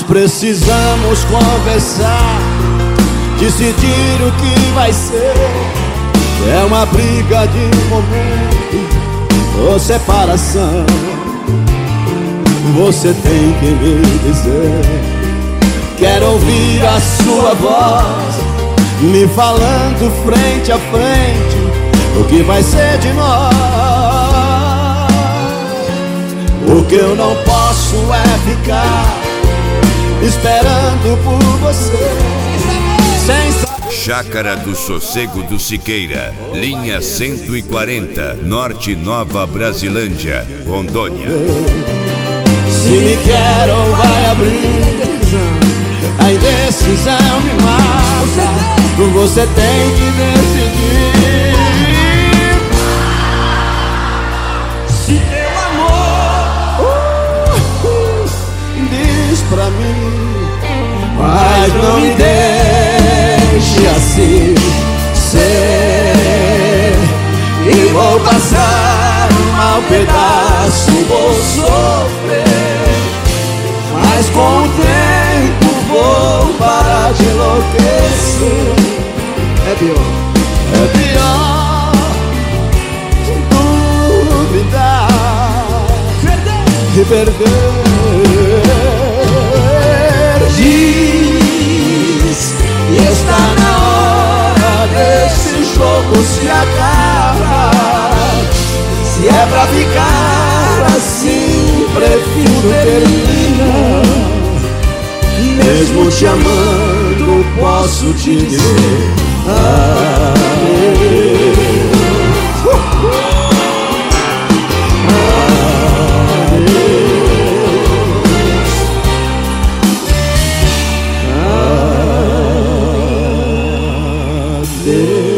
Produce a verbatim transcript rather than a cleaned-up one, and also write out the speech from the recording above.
Nós precisamos conversar, decidir o que vai ser. É uma briga de momento ou separação. Você tem que me dizer. Quero ouvir a sua voz me falando frente a frente o que vai ser de nós. O que eu não posso é ficar esperando por você sem saber. Chácara do Sossego do Siqueira, linha cento e quarenta, Norte Nova Brasilândia, Rondônia. Se me quer ou vai abrir, a indecisão me mata. Você tem que decidir. Se teu amor uh, uh, diz pra mim, mas não me deixe assim ser. E vou passar um mau pedaço, vou sofrer, mas com o tempo vou parar de enlouquecer. É pior, é pior duvidar e perder. Diz que está na hora desse jogo se acabar. Se é pra ficar assim, prefiro terminar. Mesmo te amando, posso te dizer adeus. Adeus.